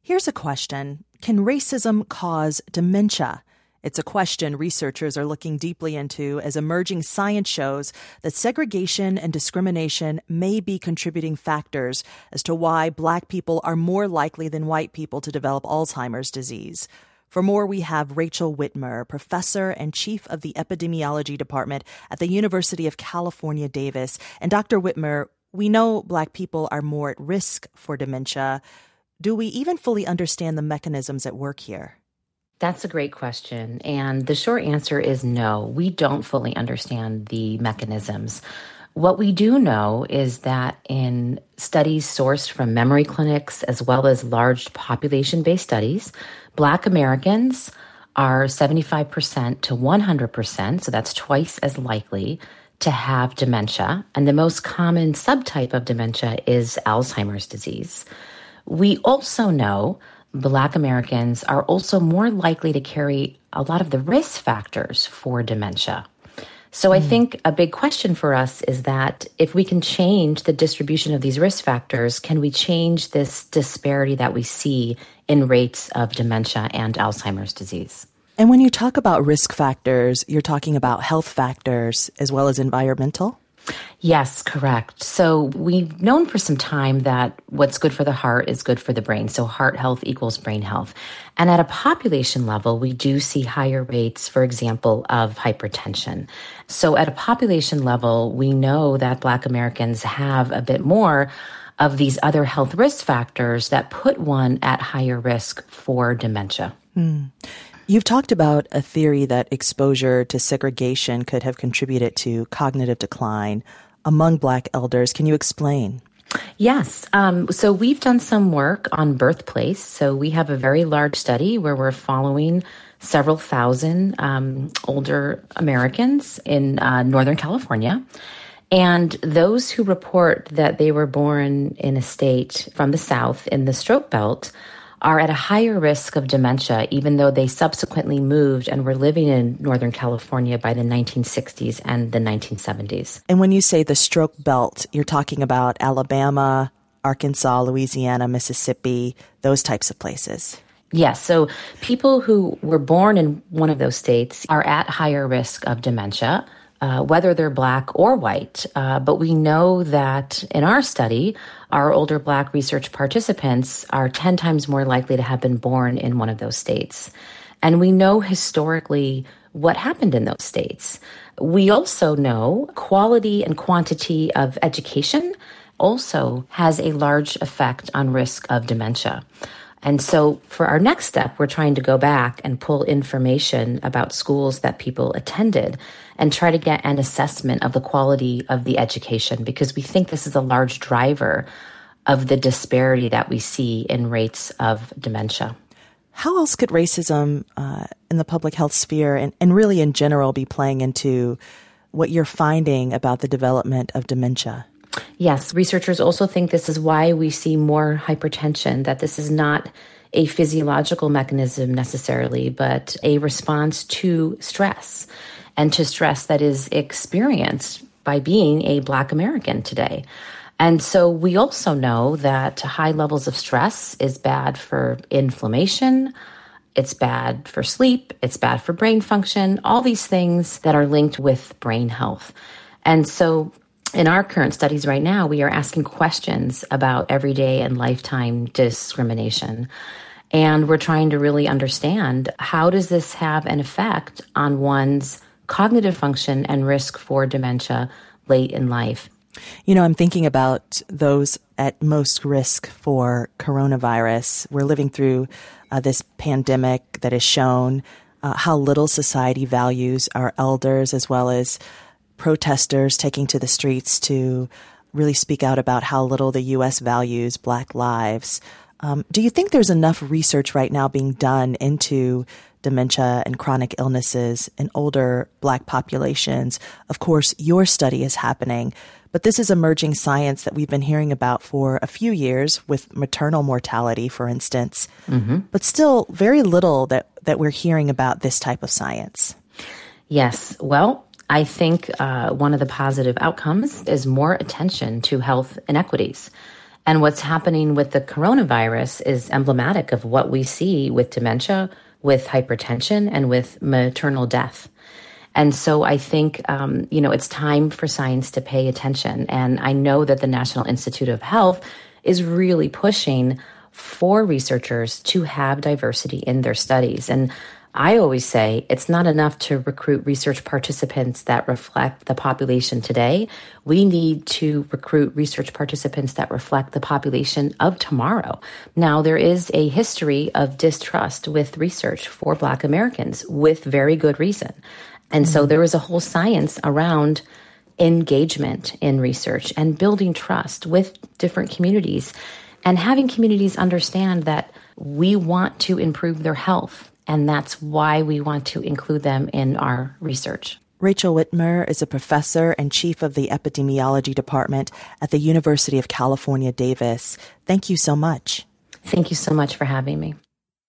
Here's a question. Can racism cause dementia? It's a question researchers are looking deeply into as emerging science shows that segregation and discrimination may be contributing factors as to why Black people are more likely than white people to develop Alzheimer's disease. For more, we have Rachel Whitmer, professor and chief of the epidemiology department at the University of California, Davis. And Dr. Whitmer, we know Black people are more at risk for dementia. Do we even fully understand the mechanisms at work here? That's a great question. And the short answer is no, we don't fully understand the mechanisms. What we do know is that in studies sourced from memory clinics, as well as large population-based studies, Black Americans are 75% to 100%, so that's twice as likely to have dementia. And the most common subtype of dementia is Alzheimer's disease. We also know Black Americans are also more likely to carry a lot of the risk factors for dementia. So I think a big question for us is that if we can change the distribution of these risk factors, can we change this disparity that we see in rates of dementia and Alzheimer's disease? And when you talk about risk factors, you're talking about health factors as well as environmental? Yes, correct. So we've known for some time that what's good for the heart is good for the brain. So heart health equals brain health. And at a population level, we do see higher rates, for example, of hypertension. So at a population level, we know that Black Americans have a bit more of these other health risk factors that put one at higher risk for dementia. You've talked about a theory that exposure to segregation could have contributed to cognitive decline among Black elders. Can you explain? Yes. So we've done some work on birthplace. So we have a very large study where we're following several thousand older Americans in Northern California. And those who report that they were born in a state from the South in the Stroke Belt are at a higher risk of dementia, even though they subsequently moved and were living in Northern California by the 1960s and the 1970s. And when you say the Stroke Belt, you're talking about Alabama, Arkansas, Louisiana, Mississippi, those types of places. Yes. So people who were born in one of those states are at higher risk of dementia, whether they're Black or white. But we know that in our study, our older Black research participants are 10 times more likely to have been born in one of those states. And we know historically what happened in those states. We also know quality and quantity of education also has a large effect on risk of dementia. And so for our next step, we're trying to go back and pull information about schools that people attended and try to get an assessment of the quality of the education, because we think this is a large driver of the disparity that we see in rates of dementia. How else could racism in the public health sphere and really in general be playing into what you're finding about the development of dementia? Yes, researchers also think this is why we see more hypertension, that this is not a physiological mechanism necessarily, but a response to stress, and to stress that is experienced by being a Black American today. And so we also know that high levels of stress is bad for inflammation, it's bad for sleep, it's bad for brain function, all these things that are linked with brain health. And so in our current studies right now, we are asking questions about everyday and lifetime discrimination. And we're trying to really understand, how does this have an effect on one's cognitive function and risk for dementia late in life? You know, I'm thinking about those at most risk for coronavirus. We're living through this pandemic that has shown how little society values our elders, as well as protesters taking to the streets to really speak out about how little the U.S. values Black lives. Do you think there's enough research right now being done into dementia and chronic illnesses in older Black populations? Of course, your study is happening, but this is emerging science that we've been hearing about for a few years with maternal mortality, for instance, but still very little that we're hearing about this type of science. Yes. Well, I think one of the positive outcomes is more attention to health inequities. And what's happening with the coronavirus is emblematic of what we see with dementia, with hypertension, and with maternal death. And so I think, it's time for science to pay attention. And I know that the National Institute of Health is really pushing for researchers to have diversity in their studies. And I always say it's not enough to recruit research participants that reflect the population today. We need to recruit research participants that reflect the population of tomorrow. Now, there is a history of distrust with research for Black Americans with very good reason. And so there is a whole science around engagement in research and building trust with different communities and having communities understand that we want to improve their health. And that's why we want to include them in our research. Rachel Whitmer is a professor and chief of the epidemiology department at the University of California, Davis. Thank you so much. Thank you so much for having me.